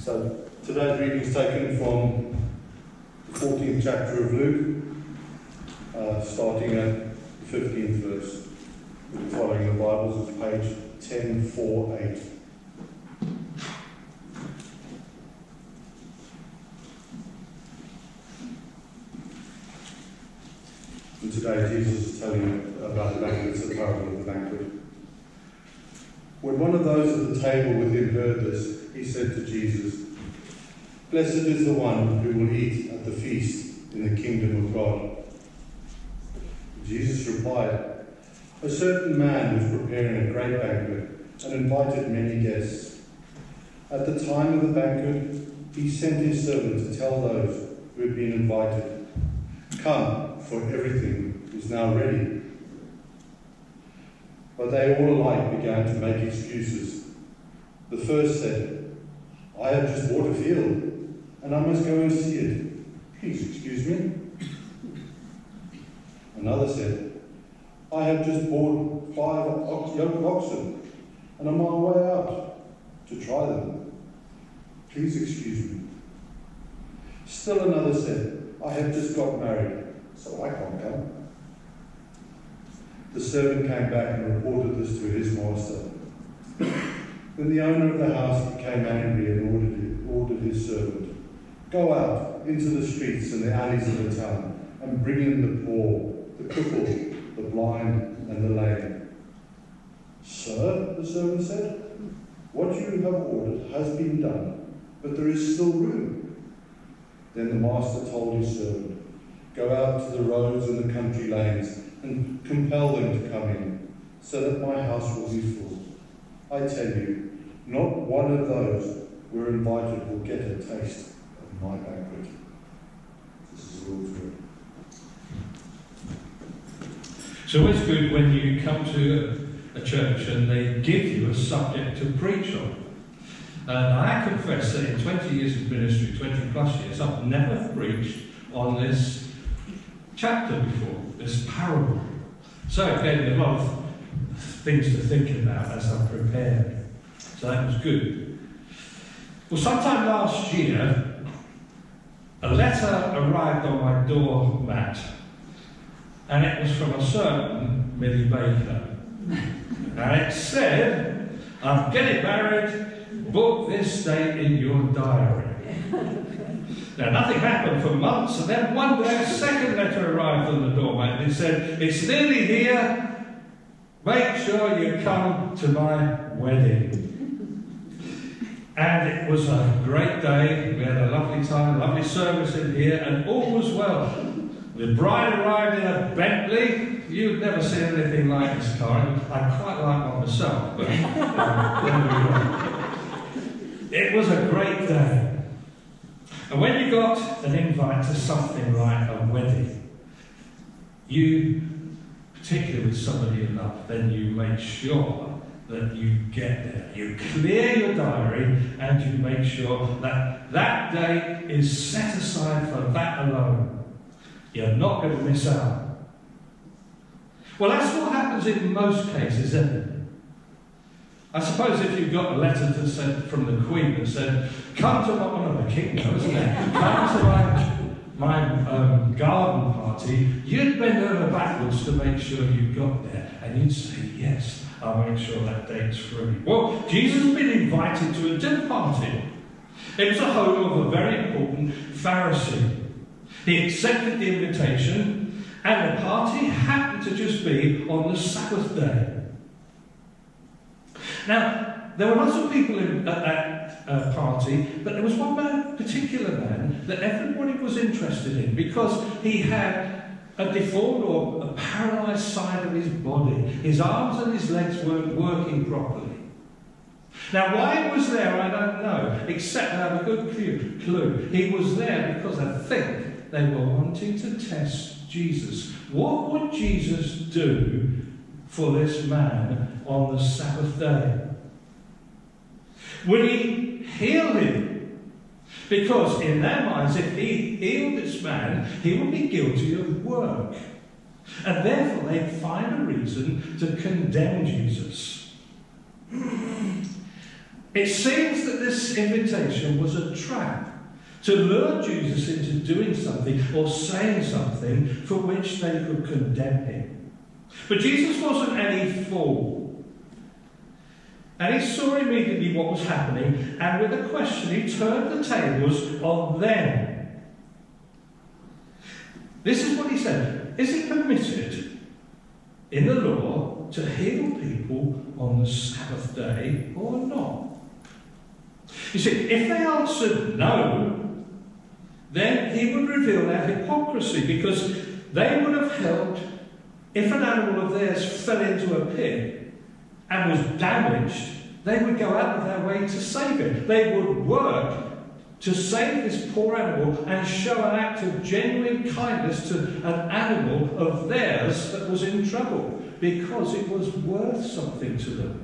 So today's reading is taken from the 14th chapter of Luke, starting at the 15th verse. If you're following the Bibles, it's page 1048. And today Jesus is telling about the banquet, it's the parable of the banquet. When one of those at the table with him heard this, he said to Jesus, "Blessed is the one who will eat at the feast in the kingdom of God." Jesus replied, "A certain man was preparing a great banquet and invited many guests. At the time of the banquet, he sent his servant to tell those who had been invited, 'Come, for everything is now ready.' But they all alike began to make excuses. The first said, 'I have just bought a field, and I must go and see it. Please excuse me.' Another said, 'I have just bought 5 yoke of oxen, and I'm on my way out to try them. Please excuse me.' Still another said, 'I have just got married, so I can't come.' The servant came back and reported this to his master. Then the owner of the house became angry and ordered his servant, 'Go out into the streets and the alleys of the town and bring in the poor, the crippled, the blind and the lame.' 'Sir,' the servant said, 'what you have ordered has been done, but there is still room.' Then the master told his servant, 'Go out to the roads and the country lanes and compel them to come in, so that my house will be full. I tell you, not one of those who are invited will get a taste of my banquet.'" This is the Lord's word. It's always good when you come to a church and they give you a subject to preach on. And I confess that in 20 years of ministry, 20 plus years, I've never preached on this chapter before, this parable. So it gave me a lot of things to think about as I prepared. So that was good. Well, sometime last year, a letter arrived on my doormat, and it was from a certain Millie Baker. And it said, "I'm getting married, book this date in your diary." Now, nothing happened for months, and then one day a second letter arrived on the doormat, and it said, "It's nearly here, make sure you come to my wedding." And it was a great day. We had a lovely time, lovely service in here, and all was well. The bride arrived in a Bentley. You'd never seen anything like this car. I quite like one myself, but it was a great day. And when you got an invite to something like a wedding, you, particularly with somebody you love, then you make sure that you get there. You clear your diary and you make sure that that day is set aside for that alone. You're not going to miss out. Well, that's what happens in most cases, isn't it? I suppose if you've got a letter to send from the Queen that said, "Come to the King, isn't it? Come to my garden party," you'd bend over backwards to make sure you got there, and you'd say, "Yes, I'll make sure that date's free." Well, Jesus had been invited to a dinner party. It was the home of a very important Pharisee. He accepted the invitation, and the party happened to just be on the Sabbath day. Now, there were lots of people at that party, but there was one particular man that everybody was interested in because he had a deformed or a paralysed side of his body. His arms and his legs weren't working properly. Now, why he was there, I don't know, except I have a good clue. He was there because I think they were wanting to test Jesus. What would Jesus do for this man on the Sabbath day? Would he heal him? Because in their minds, if he healed this man, he would be guilty of work. And therefore they'd find a reason to condemn Jesus. It seems that this invitation was a trap to lure Jesus into doing something or saying something for which they could condemn him. But Jesus wasn't any fool. And he saw immediately what was happening, and with a question he turned the tables on them. This is what he said. Is it permitted in the law to heal people on the Sabbath day or not? You see, if they answered no, then he would reveal their hypocrisy, because they would have held, if an animal of theirs fell into a pit and was damaged, they would go out of their way to save it. They would work to save this poor animal and show an act of genuine kindness to an animal of theirs that was in trouble, because it was worth something to them.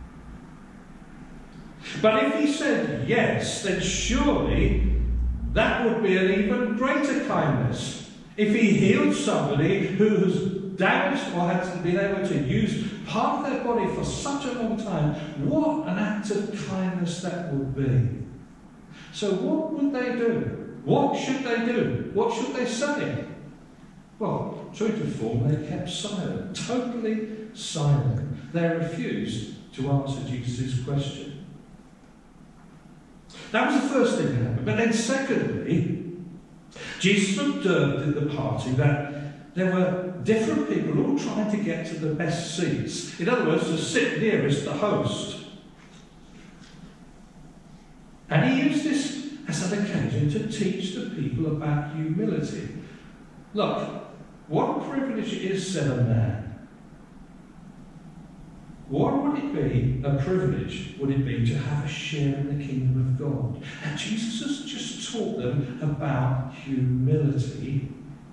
But if he said yes, then surely that would be an even greater kindness. If he healed somebody who was damaged or hadn't been able to use part of their body for such a long time, what an act of kindness that would be. So what would they do? What should they do? What should they say? Well, true to form, they kept silent, totally silent. They refused to answer Jesus' question. That was the first thing that happened. But then secondly, Jesus observed in the party that there were different people all trying to get to the best seats. In other words, to sit nearest the host. And he used this as an occasion to teach the people about humility. Look, what a privilege it is, said a man. What would it be, a privilege, would it be to have a share in the kingdom of God? And Jesus has just taught them about humility.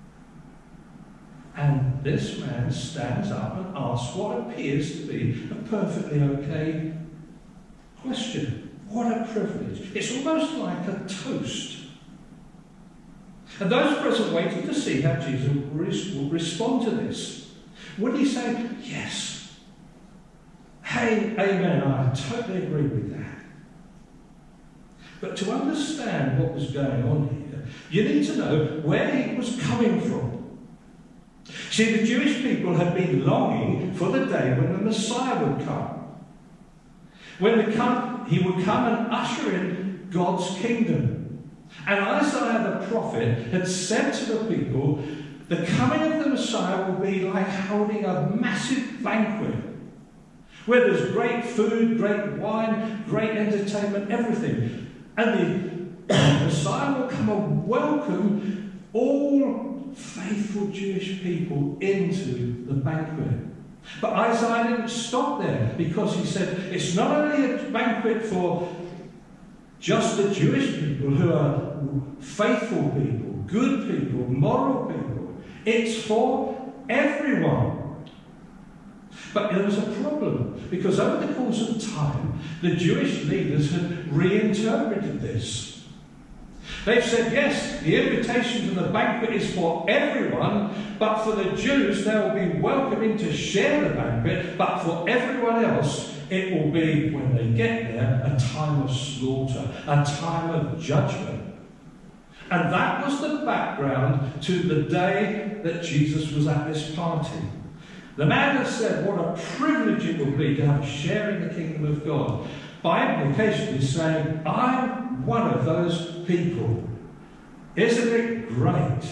And this man stands up and asks what appears to be a perfectly okay question. What a privilege. It's almost like a toast. And those present waited to see how Jesus would respond to this. Would he say, yes? Hey, amen, I totally agree with that. But to understand what was going on here, you need to know where he was coming from. See, the Jewish people had been longing for the day when the Messiah would come. When he would come and usher in God's kingdom. And Isaiah the prophet had said to the people, the coming of the Messiah will be like holding a massive banquet, where there's great food, great wine, great entertainment, everything. And the Messiah will come and welcome all faithful Jewish people into the banquet. But Isaiah didn't stop there, because he said it's not only a banquet for just the Jewish people who are faithful people, good people, moral people. It's for everyone. But there was a problem, because over the course of time, the Jewish leaders had reinterpreted this. They've said, yes, the invitation to the banquet is for everyone, but for the Jews, they will be welcoming to share the banquet, but for everyone else, it will be, when they get there, a time of slaughter, a time of judgment. And that was the background to the day that Jesus was at this party. The man has said what a privilege it will be to have a share in the kingdom of God. By implication, he's saying, I'm one of those people. Isn't it great?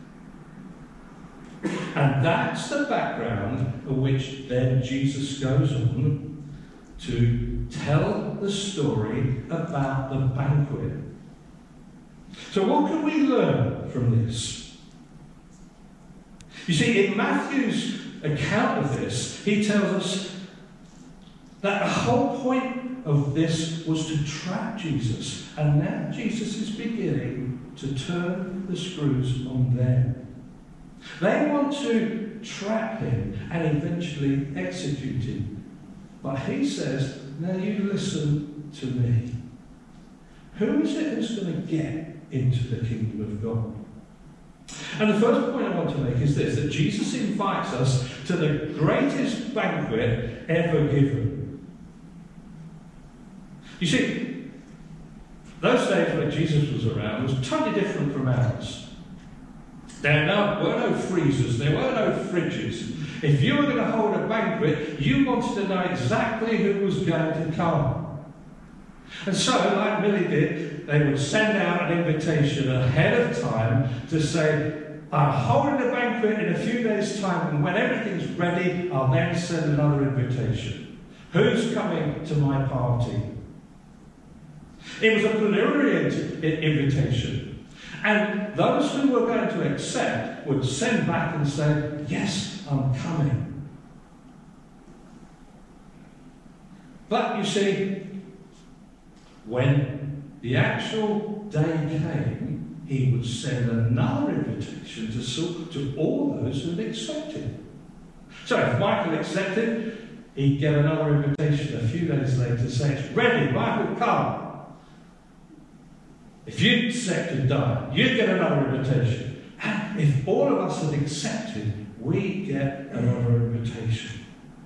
And that's the background of which then Jesus goes on to tell the story about the banquet. So what can we learn from this? You see, in Matthew's account of this, he tells us that the whole point of this was to trap Jesus, and now Jesus is beginning to turn the screws on them. They want to trap him and eventually execute him, but he says, now you listen to me. Who is it who's going to get into the kingdom of God? And the first point I want to make is this, that Jesus invites us to the greatest banquet ever given. You see, those days when Jesus was around was totally different from ours. There were no freezers, there were no fridges. If you were going to hold a banquet, you wanted to know exactly who was going to come. And so, like Millie did, they would send out an invitation ahead of time to say, I'm holding a banquet in a few days' time, and when everything's ready, I'll then send another invitation. Who's coming to my party? It was a preliminary invitation. And those who were going to accept would send back and say, yes, I'm coming. But you see, when the actual day came, he would send another invitation to all those who had accepted. So if Michael accepted, he'd get another invitation a few days later to say, it's ready, Michael, come. If you'd accepted Diane, you'd get another invitation. And if all of us had accepted, we'd get another invitation.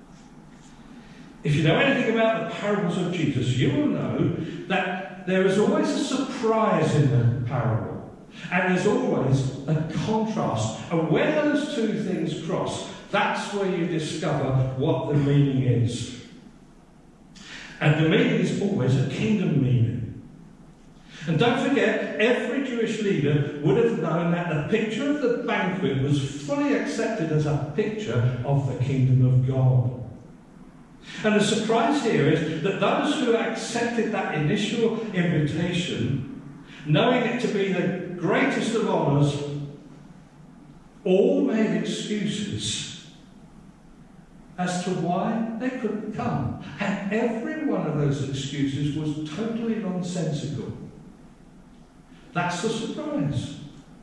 If you know anything about the parables of Jesus, you will know that there is always a surprise in the parable. And there's always a contrast. And when those two things cross, that's where you discover what the meaning is. And the meaning is always a kingdom meaning. And don't forget, every Jewish leader would have known that the picture of the banquet was fully accepted as a picture of the kingdom of God. And the surprise here is that those who accepted that initial invitation, knowing it to be the greatest of honours, all made excuses as to why they couldn't come. And every one of those excuses was totally nonsensical. That's the surprise.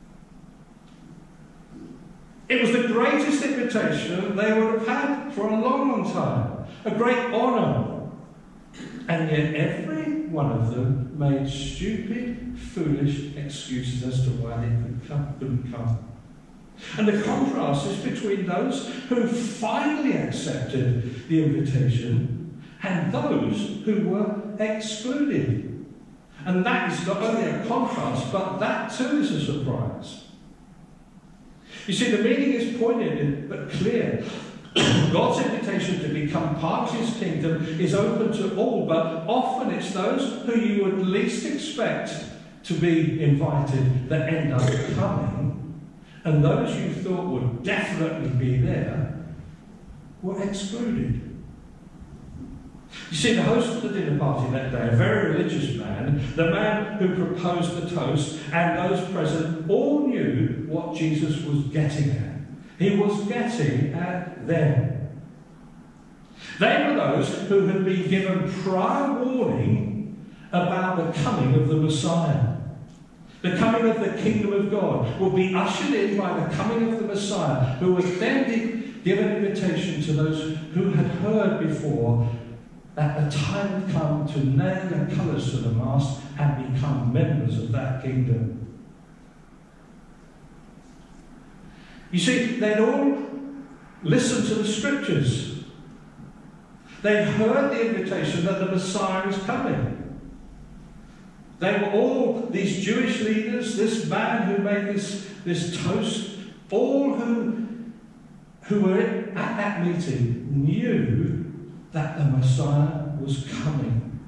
It was the greatest invitation they would have had for a long, long time. A great honour. And yet every one of them made stupid, foolish excuses as to why they couldn't come. And the contrast is between those who finally accepted the invitation and those who were excluded. And that is not only a contrast, but that too is a surprise. You see, the meaning is pointed but clear. God's invitation to become part of his kingdom is open to all, but often it's those who you would least expect to be invited that end up coming, and those you thought would definitely be there were excluded. You see, the host of the dinner party that day, a very religious man, the man who proposed the toast, and those present all knew what Jesus was getting at. He was getting at them. They were those who had been given prior warning about the coming of the Messiah. The coming of the kingdom of God will be ushered in by the coming of the Messiah, who would then be given invitation to those who had heard before that the time had come to nail their colours to the mast and become members of that kingdom. You see, they'd all listened to the scriptures. They'd heard the invitation that the Messiah is coming. They were all, these Jewish leaders, this man who made this toast, all who were at that meeting knew that the Messiah was coming.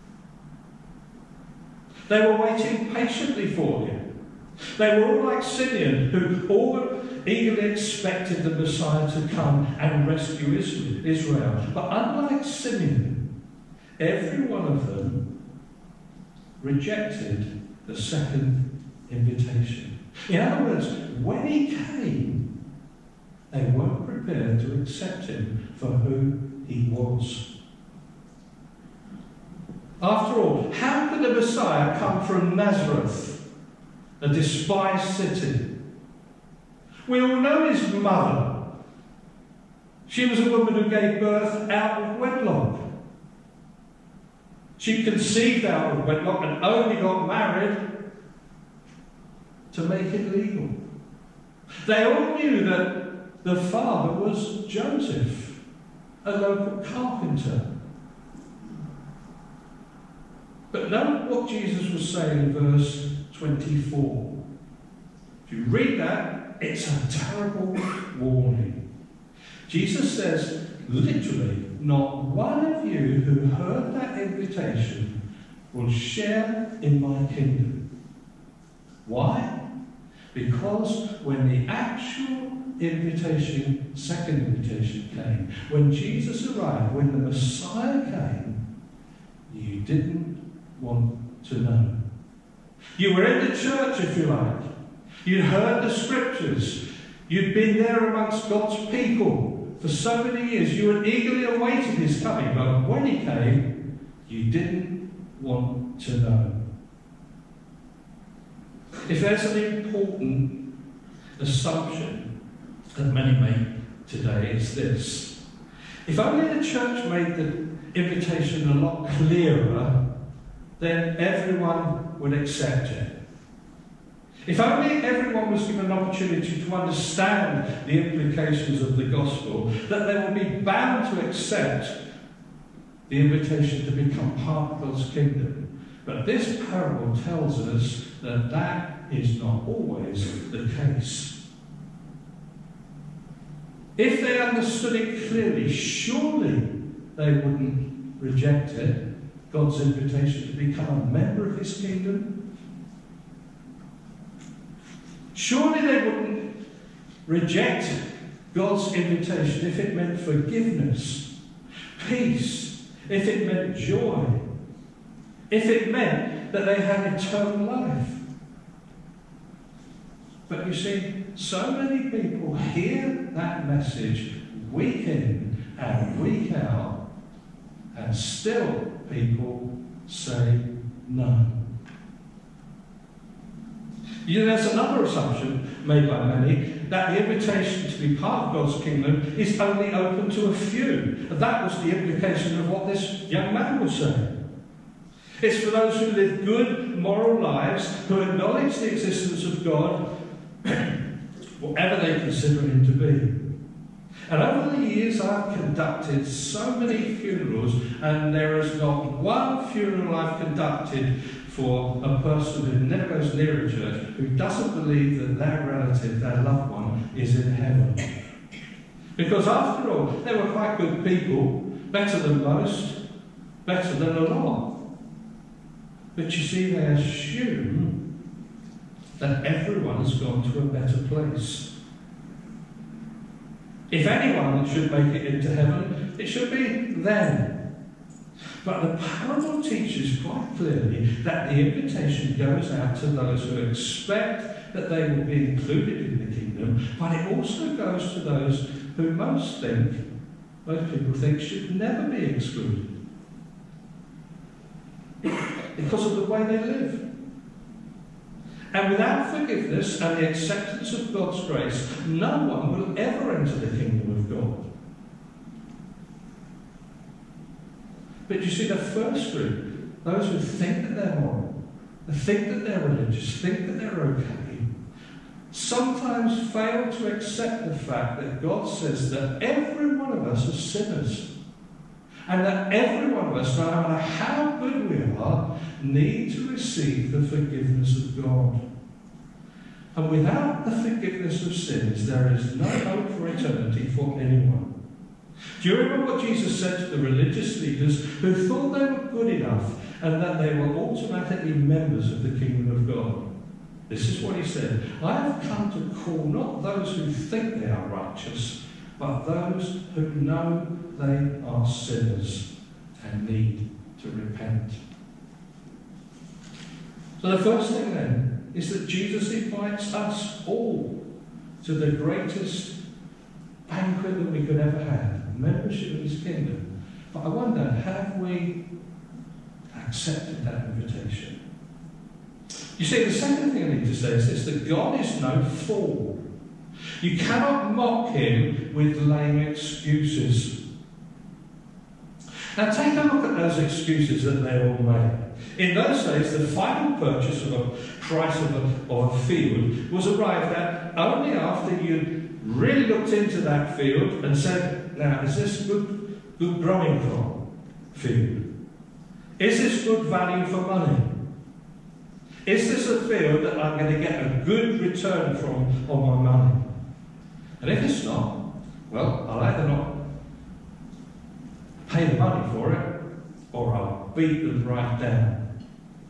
They were waiting patiently for him. They were all like Simeon, who all eagerly expected the Messiah to come and rescue Israel. But unlike Simeon, every one of them rejected the second invitation. In other words, when he came, they weren't prepared to accept him for who he was. After all, how could the Messiah come from Nazareth, a despised city? We all know his mother. She was a woman who gave birth out of wedlock. She conceived out of wedlock and only got married to make it legal. They all knew that the father was Joseph, a local carpenter. But note what Jesus was saying in verse 24. If you read that, it's a terrible warning. Jesus says, literally, not one of you who heard that invitation will share in my kingdom. Why? Because when the actual invitation, second invitation came, when Jesus arrived, when the Messiah came, you didn't want to know. You were in the church, if you like. You'd heard the scriptures. You'd been there amongst God's people for so many years. You had eagerly awaited his coming, but when he came, you didn't want to know. If there's an important assumption that many make today, it's this. If only the church made the invitation a lot clearer, then everyone would accept it. If only everyone was given an opportunity to understand the implications of the gospel, that they would be bound to accept the invitation to become part of God's kingdom. But this parable tells us that that is not always the case. If they understood it clearly, surely they wouldn't reject it, God's invitation to become a member of his kingdom. Surely they wouldn't reject God's invitation if it meant forgiveness, peace, if it meant joy, if it meant that they had eternal life. But you see, so many people hear that message week in and week out, and still people say no. You know, there's another assumption made by many, that the invitation to be part of God's kingdom is only open to a few. And that was the implication of what this young man was saying. It's for those who live good, moral lives, who acknowledge the existence of God, whatever they consider him to be. And over the years I've conducted so many funerals, and there is not one funeral I've conducted for a person who never goes near a church, who doesn't believe that their relative, their loved one, is in heaven. Because after all, they were quite good people, better than most, better than a lot. But you see, they assume that everyone has gone to a better place. If anyone should make it into heaven, it should be them. But the parable teaches quite clearly that the invitation goes out to those who expect that they will be included in the kingdom, but it also goes to those who most people think should never be excluded because of the way they live. And without forgiveness and the acceptance of God's grace, no one will ever enter the kingdom of God. But you see, the first group, those who think that they're moral, think that they're religious, think that they're okay, sometimes fail to accept the fact that God says that every one of us are sinners. And that every one of us, no matter how good we are, need to receive the forgiveness of God. And without the forgiveness of sins, there is no hope for eternity for anyone. Do you remember what Jesus said to the religious leaders who thought they were good enough and that they were automatically members of the kingdom of God? This is what he said: I have come to call not those who think they are righteous, but those who know they are sinners and need to repent. So the first thing then is that Jesus invites us all to the greatest banquet that we could ever have, membership of his kingdom. But I wonder, have we accepted that invitation? You see, the second thing I need to say is this, that God is no fool. You cannot mock him with lame excuses. Now take a look at those excuses that they all made. In those days, the final purchase of a price of a field was arrived at only after you'd really looked into that field and said, now, is this good growing crop field? Is this good value for money? Is this a field that I'm going to get a good return from on my money? And if it's not, well, I'll either not pay the money for it, or I'll beat them right down.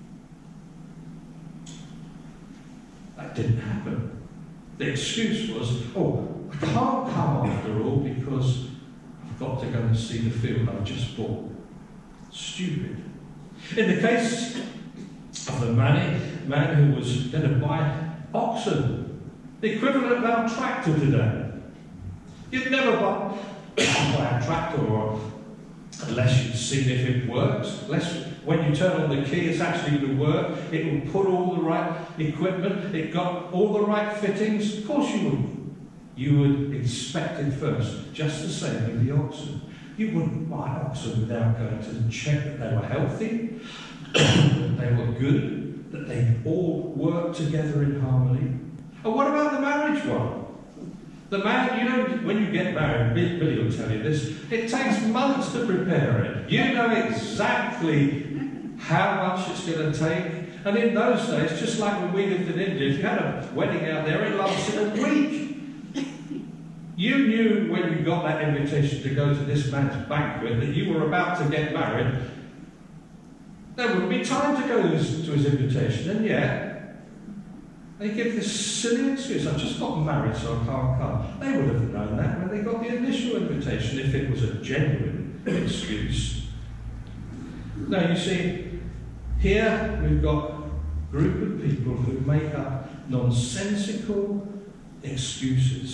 That didn't happen. The excuse was, oh, I can't come after all because I've got to go and see the field I've just bought. Stupid. In the case of the man who was going to buy oxen, the equivalent of our tractor today. You'd never buy a tractor unless you'd seen if it works. Unless when you turn on the key, it's actually going to work. It will put all the right equipment. It got all the right fittings. Of course you wouldn't. You would inspect it first, just the same with the oxen. You wouldn't buy oxen without going to check that they were healthy, that they were good, that they all worked together in harmony. And what about the marriage one? The man, you know, when you get married, Billy will tell you this, it takes months to prepare it. You know exactly how much it's going to take. And in those days, just like when we lived in India, if you had a wedding out there, it lasted a week. You knew when you got that invitation to go to this man's banquet that you were about to get married. There wouldn't be time to go to his invitation, and yet they give this silly excuse, I've just got married so I can't come. They would have known that when they got the initial invitation, if it was a genuine excuse. Now you see, here we've got a group of people who make up nonsensical excuses.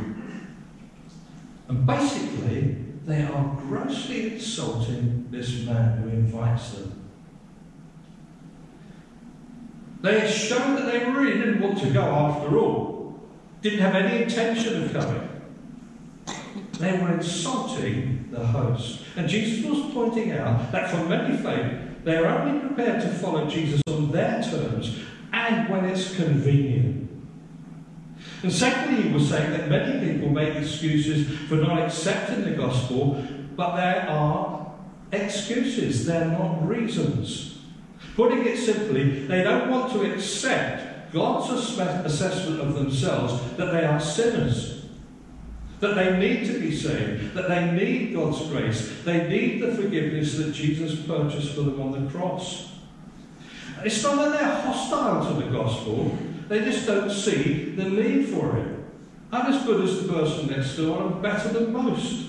And basically, they are grossly insulting this man who invites them. They have shown that they really didn't want to go after all, didn't have any intention of coming. They were insulting the host. And Jesus was pointing out that for many faith, they are only prepared to follow Jesus on their terms and when it's convenient. And secondly, he was saying that many people make excuses for not accepting the gospel, but there are excuses, they're not reasons. Putting it simply, they don't want to accept God's assessment of themselves that they are sinners, that they need to be saved, that they need God's grace, they need the forgiveness that Jesus purchased for them on the cross. It's not that they're hostile to the gospel, they just don't see the need for it. I'm as good as the person next door, I'm better than most.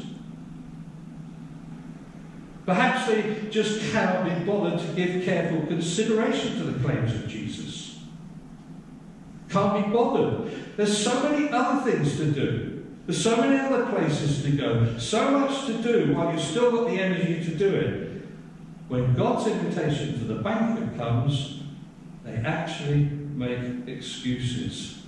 Perhaps they just cannot be bothered to give careful consideration to the claims of Jesus. Can't be bothered. There's so many other things to do. There's so many other places to go. So much to do while you've still got the energy to do it. When God's invitation to the banquet comes, they actually make excuses.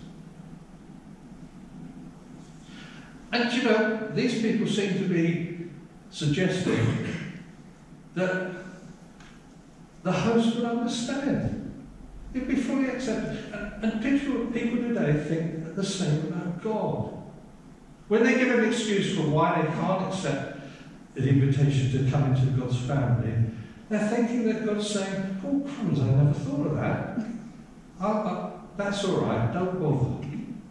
And you know, these people seem to be suggesting that the host would understand. It'd be fully accepted. And people today think the same about God. When they give an excuse for why they can't accept the invitation to come into God's family, they're thinking that God's saying, oh crumbs, I never thought of that. That's all right, don't bother.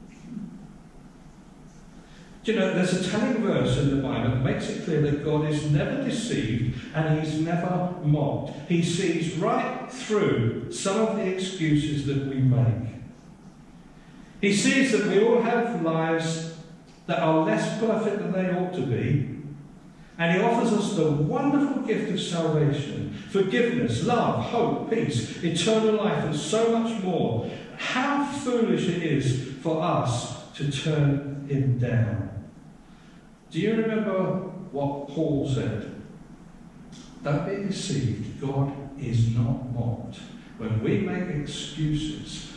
Do you know, there's a telling verse in the Bible that makes it clear that God is never deceived and he's never mocked. He sees right through some of the excuses that we make. He sees that we all have lives that are less perfect than they ought to be, and he offers us the wonderful gift of salvation, forgiveness, love, hope, peace, eternal life, and so much more. How foolish it is for us to turn him down. Do you remember what Paul said? Don't be deceived, God is not mocked. When we make excuses,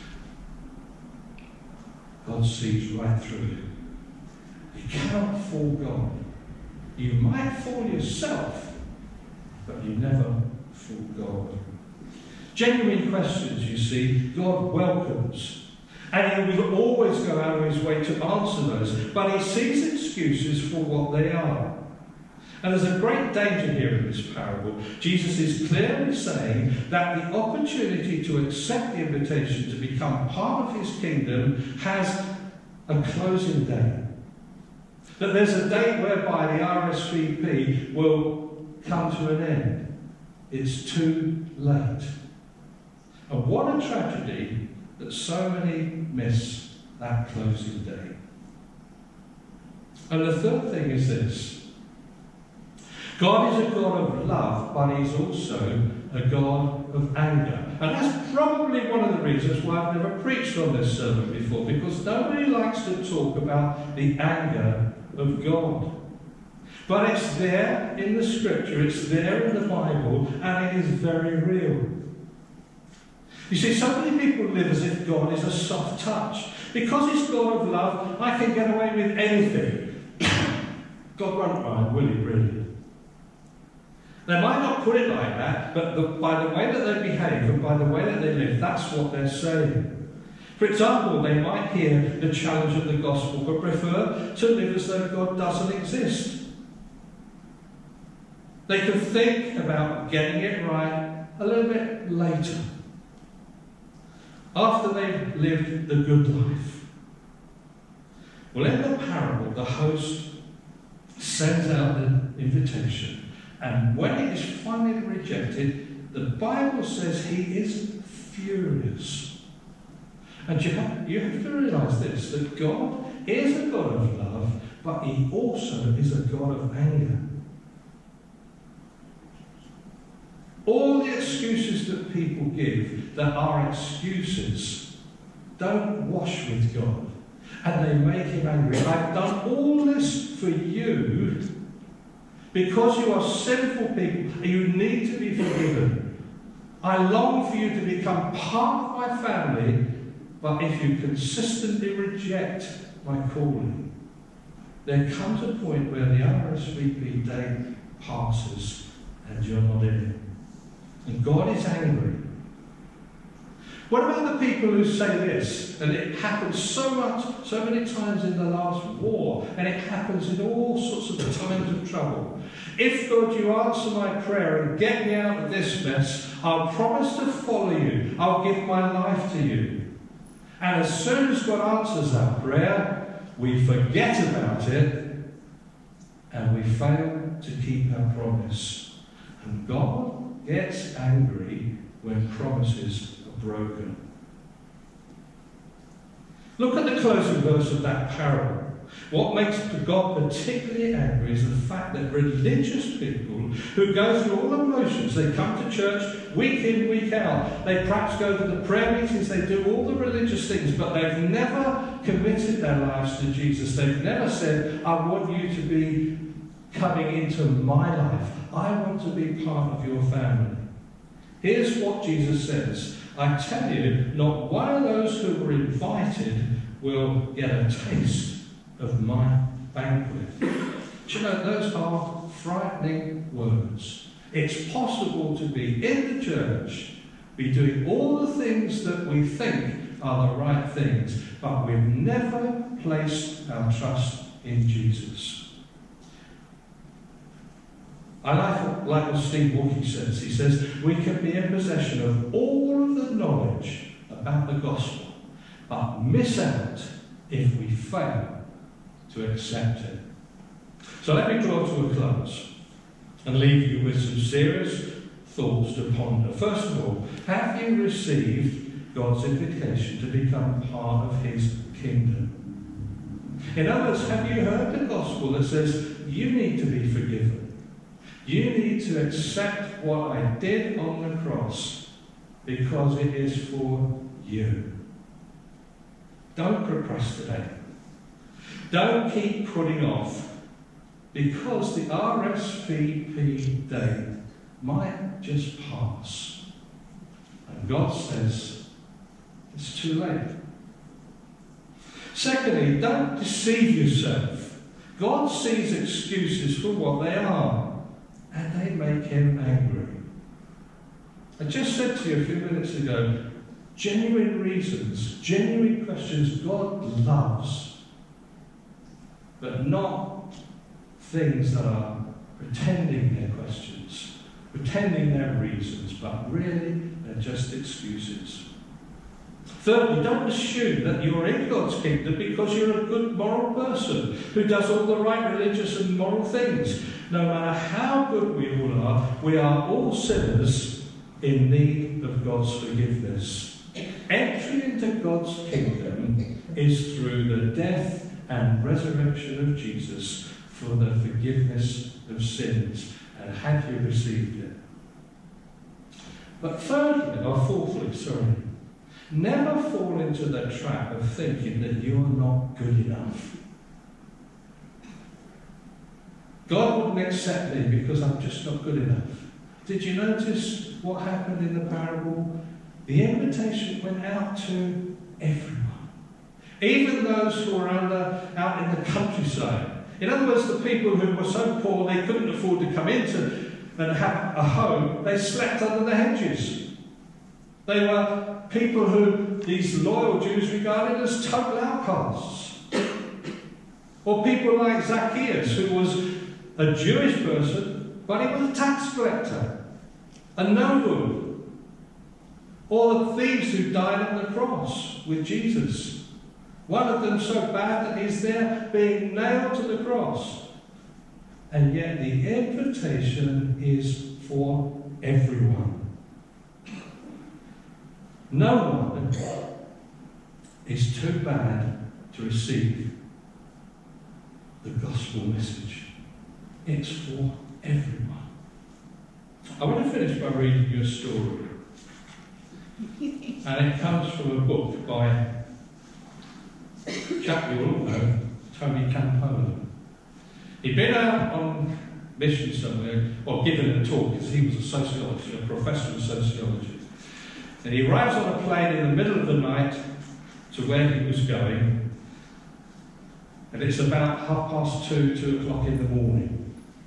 God sees right through it. You cannot fool God. You might fool yourself, but you never fool God. Genuine questions, you see, God welcomes. And he will always go out of his way to answer those. But he sees excuses for what they are. And there's a great danger here in this parable. Jesus is clearly saying that the opportunity to accept the invitation to become part of his kingdom has a closing date. That there's a date whereby the RSVP will come to an end. It's too late. And what a tragedy that so many miss that closing date. And the third thing is this. God is a God of love, but he's also a God of anger. And that's probably one of the reasons why I've never preached on this sermon before, because nobody likes to talk about the anger of God. But it's there in the scripture, it's there in the Bible, and it is very real. You see, so many people live as if God is a soft touch. Because he's God of love, I can get away with anything. God won't mind, will he, really? They might not put it like that, but by the way that they behave and by the way that they live, that's what they're saying. For example, they might hear the challenge of the gospel, but prefer to live as though God doesn't exist. They can think about getting it right a little bit later, after they've lived the good life. Well, in the parable, the host sends out the invitation. And when it is finally rejected, the Bible says he is furious. And you have to realise this, that God is a God of love, but he also is a God of anger. All the excuses that people give that are excuses don't wash with God. And they make him angry. I've done all this for you because you are sinful people and you need to be forgiven. I long for you to become part of my family, but if you consistently reject my calling, there comes a point where the RSVP day passes and you're not in it. And God is angry. What about the people who say this? And it happens so many times in the last war, and it happens in all sorts of times of trouble. If, God, you answer my prayer and get me out of this mess, I'll promise to follow you. I'll give my life to you. And as soon as God answers our prayer, we forget about it and we fail to keep our promise. And God gets angry when promises are broken. Look at the closing verse of that parable. What makes God particularly angry is the fact that religious people who go through all the motions, they come to church week in, week out, they perhaps go to the prayer meetings, they do all the religious things, but they've never committed their lives to Jesus. They've never said, I want you to be coming into my life. I want to be part of your family. Here's what Jesus says. I tell you, not one of those who were invited will get a taste of my banquet. Do you know, those are frightening words. It's possible to be in the church, be doing all the things that we think are the right things, but we've never placed our trust in Jesus. I like what Steve Walkie says. He says, we can be in possession of all of the knowledge about the gospel, but miss out if we fail to accept it. So let me draw to a close and leave you with some serious thoughts to ponder. First of all, have you received God's invitation to become part of his kingdom? In other words, have you heard the gospel that says you need to be forgiven? You need to accept what I did on the cross because it is for you. Don't procrastinate. Don't keep putting off, because the RSVP day might just pass. And God says it's too late. Secondly, don't deceive yourself. God sees excuses for what they are, and they make him angry. I just said to you a few minutes ago, genuine reasons, genuine questions God loves, but not things that are pretending they're questions, pretending they're reasons, but really they're just excuses. Thirdly, don't assume that you're in God's kingdom because you're a good moral person who does all the right religious and moral things. No matter how good we are all sinners in need of God's forgiveness. Entry into God's kingdom is through the death and resurrection of Jesus for the forgiveness of sins. And have you received it? But fourthly, never fall into the trap of thinking that you're not good enough. God wouldn't accept me because I'm just not good enough. Did you notice what happened in the parable? The invitation went out to everyone, even those who were out in the countryside. In other words, the people who were so poor they couldn't afford to come into and have a home, they slept under the hedges. They were people who these loyal Jews regarded as total outcasts. Or people like Zacchaeus, who was a Jewish person, but he was a tax collector, a nobleman. Or the thieves who died on the cross with Jesus. One of them so bad that he's there being nailed to the cross. And yet the invitation is for everyone. No one is too bad to receive the gospel message. It's for everyone. I want to finish by reading you a story. And it comes from a book by a chap you all know, Tony Campolo. He'd been out on mission somewhere, or given a talk, because he was a sociologist, a professor of sociology. And he arrives on a plane in the middle of the night to where he was going, and it's about 2 o'clock in the morning.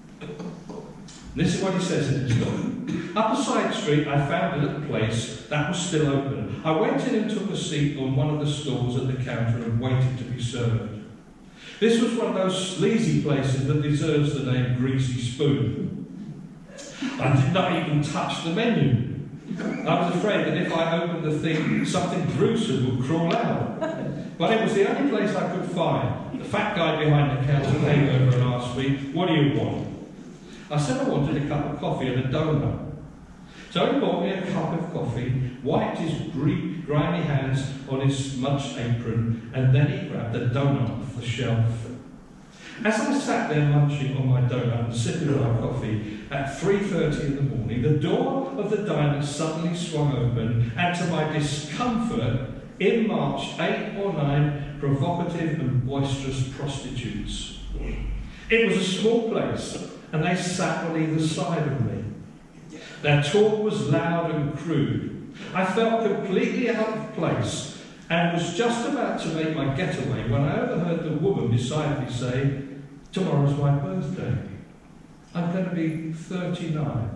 And this is what he says in his book. Up a side street, I found a little place that was still open. I went in and took a seat on one of the stalls at the counter and waited to be served. This was one of those sleazy places that deserves the name Greasy Spoon. I did not even touch the menu. I was afraid that if I opened the thing, something gruesome would crawl out. But it was the only place I could find. The fat guy behind the counter came over and asked me, "What do you want?" I said I wanted a cup of coffee and a donut. So he bought me a cup of coffee, wiped his grimy hands on his smudged apron, and then he grabbed a donut off the shelf. As I sat there munching on my donut and sipping my coffee at 3:30 in the morning, the door of the diner suddenly swung open, and to my discomfort, in marched 8 or 9 provocative and boisterous prostitutes. It was a small place, and they sat on either side of me. Their talk was loud and crude. I felt completely out of place and was just about to make my getaway when I overheard the woman beside me say, "Tomorrow's my birthday. I'm going to be 39.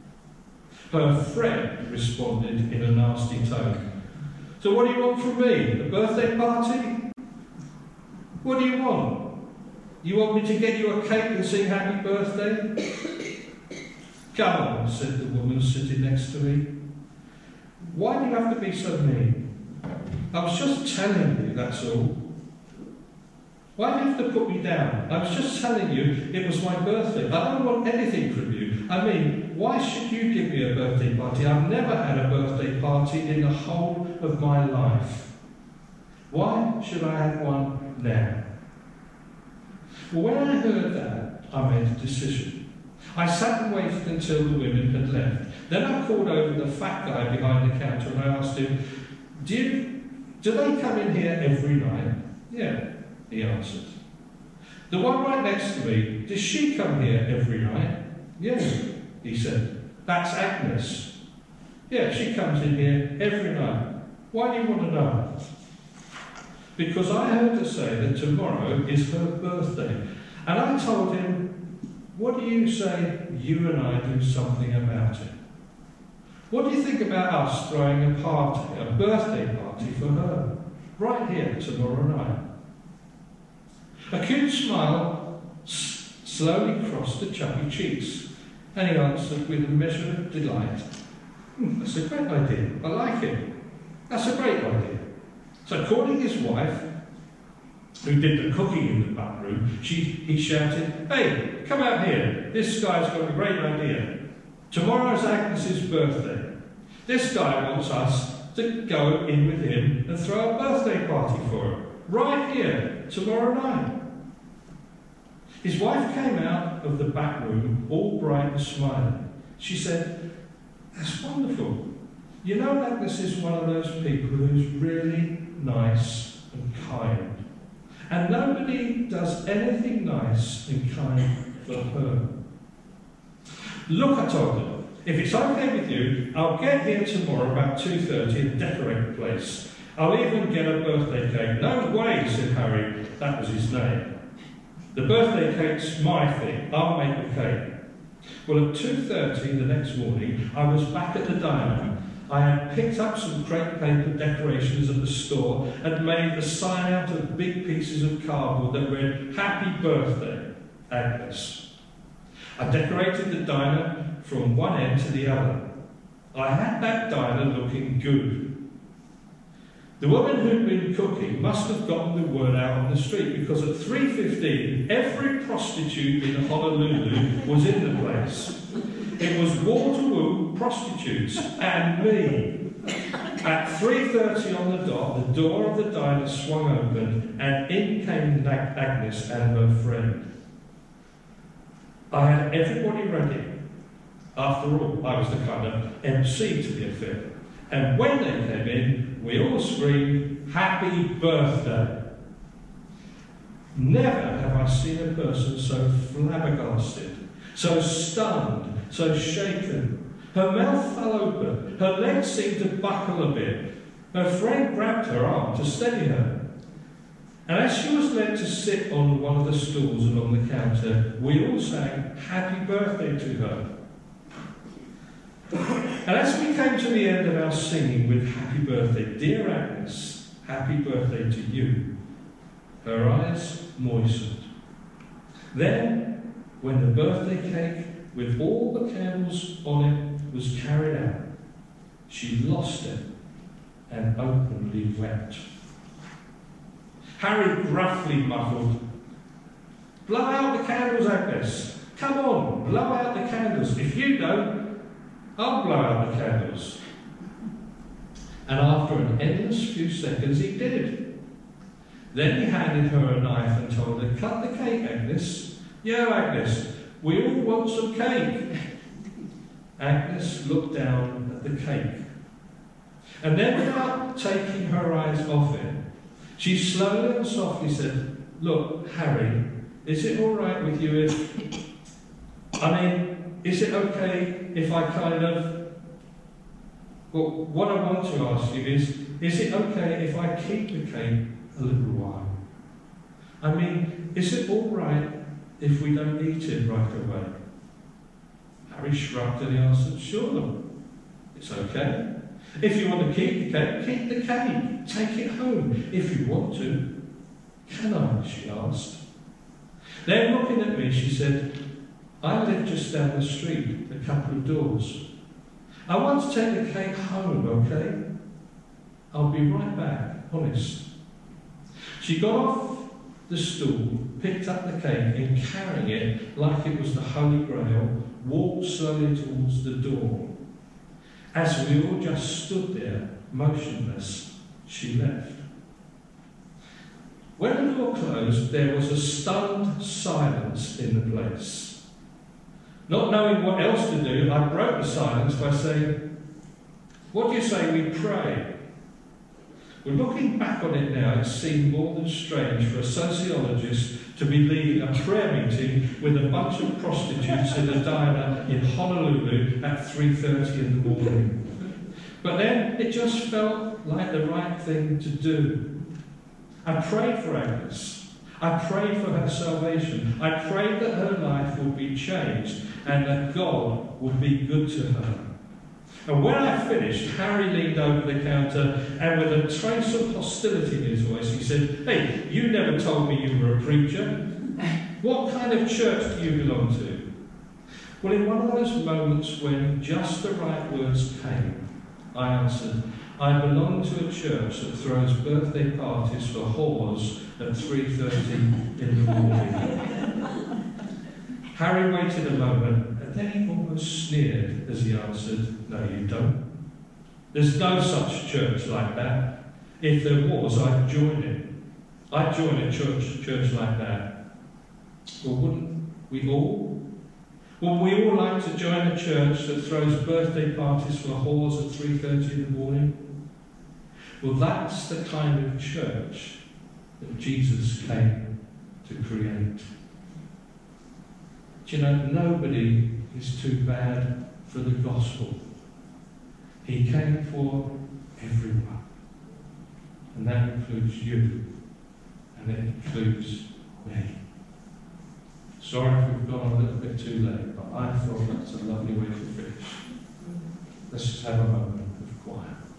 Her friend responded in a nasty tone. "So what do you want from me? A birthday party? What do you want? You want me to get you a cake and sing happy birthday?" "Come on," said the woman sitting next to me. "Why do you have to be so mean? I was just telling you, that's all. Why do you have to put me down? I was just telling you it was my birthday. I don't want anything from you. I mean, why should you give me a birthday party? I've never had a birthday party in the whole of my life. Why should I have one now?" Well, when I heard that, I made a decision. I sat and waited until the women had left. Then I called over the fat guy behind the counter and I asked him, Do they come in here every night?" "Yeah," he answered. "The one right next to me, does she come here every night?" "Yeah," he said. "That's Agnes." "Yeah, she comes in here every night. Why do you want to know?" "Because I heard her say that tomorrow is her birthday." And I told him, "What do you say you and I do something about it? What do you think about us throwing a party, a birthday party for her, right here tomorrow night?" A cute smile slowly crossed the chubby cheeks, and he answered with a measure of delight, "That's a great idea. I like it. That's a great idea." So calling his wife, who did the cooking in the back room, he shouted, "Hey, come out here. This guy's got a great idea. Tomorrow's Agnes's birthday. This guy wants us to go in with him and throw a birthday party for her, right here, tomorrow night." His wife came out of the back room, all bright and smiling. She said, "That's wonderful. You know, Agnes is one of those people who's really nice and kind. And nobody does anything nice and kind for her. Look," I told her, "if it's okay with you, I'll get here tomorrow about 2:30 and decorate the place. I'll even get a birthday cake." "No way," said Harry. That was his name. "The birthday cake's my thing. I'll make the cake." Well, at 2:30 the next morning, I was back at the diner. I had picked up some crepe paper decorations at the store and made a sign out of big pieces of cardboard that read, "Happy Birthday, Agnes." I decorated the diner from one end to the other. I had that diner looking good. The woman who'd been cooking must have gotten the word out on the street, because at 3:15 every prostitute in Honolulu was in the place. It was wall-to-wall prostitutes and me. At 3:30 on the dot, the door of the diner swung open and in came Agnes and her friend. I had everybody ready. After all, I was the kind of MC to the affair. And when they came in, we all screamed, "Happy birthday!" Never have I seen a person so flabbergasted, so stunned, so shaken. Her mouth fell open, her legs seemed to buckle a bit. Her friend grabbed her arm to steady her. And as she was led to sit on one of the stools along the counter, we all sang "Happy Birthday" to her. And as we came to the end of our singing with "Happy Birthday, dear Agnes, happy birthday to you," her eyes moistened. Then, when the birthday cake with all the candles on it was carried out, she lost it and openly wept. Harry gruffly muffled, "Blow out the candles, Agnes. Come on, blow out the candles. If you don't, I'll blow out the candles." And after an endless few seconds, he did. Then he handed her a knife and told her, "Cut the cake, Agnes. Yeah, Agnes, we all want some cake." Agnes looked down at the cake. And then, without taking her eyes off it, she slowly and softly said, "Look, Harry, is it all right with you if... is it okay if I kind of... Well, what I want to ask you is it okay if I keep the cake a little while? Is it all right if we don't eat it right away?" Harry shrugged and he answered, "Sure, it's okay. If you want to keep the cake, keep the cake. Take it home if you want to." "Can I?" she asked. Then, looking at me, she said, "I live just down the street, a couple of doors. I want to take the cake home, okay? I'll be right back, honest." She got off the stool, picked up the cake, and carrying it like it was the Holy Grail, walked slowly towards the door. As we all just stood there, motionless, she left. When the door closed, there was a stunned silence in the place. Not knowing what else to do, I broke the silence by saying, "What do you say we pray?" Well, looking back on it now, it seemed more than strange for a sociologist to be leading a prayer meeting with a bunch of prostitutes in a diner in Honolulu at 3:30 in the morning. But then it just felt like the right thing to do. I prayed for Agnes. I prayed for her salvation. I prayed that her life would be changed and that God would be good to her. And when I finished, Harry leaned over the counter and with a trace of hostility in his voice, he said, "Hey, you never told me you were a preacher." What kind of church do you belong to? Well, in one of those moments when just the right words came, I answered, I belong to a church that throws birthday parties for whores at 3:30 in the morning. Harry waited a moment, and then he almost sneered as he answered, no, you don't. There's no such church like that. If there was, I'd join it. I'd join a church like that. Well, wouldn't we all? Would we all like to join a church that throws birthday parties for whores at 3:30 in the morning? Well, that's the kind of church that Jesus came to create. Do you know, nobody is too bad for the gospel. He came for everyone. And that includes you. And it includes me. Sorry if we've gone a little bit too late, but I thought that's a lovely way to finish. Let's just have a moment of quiet.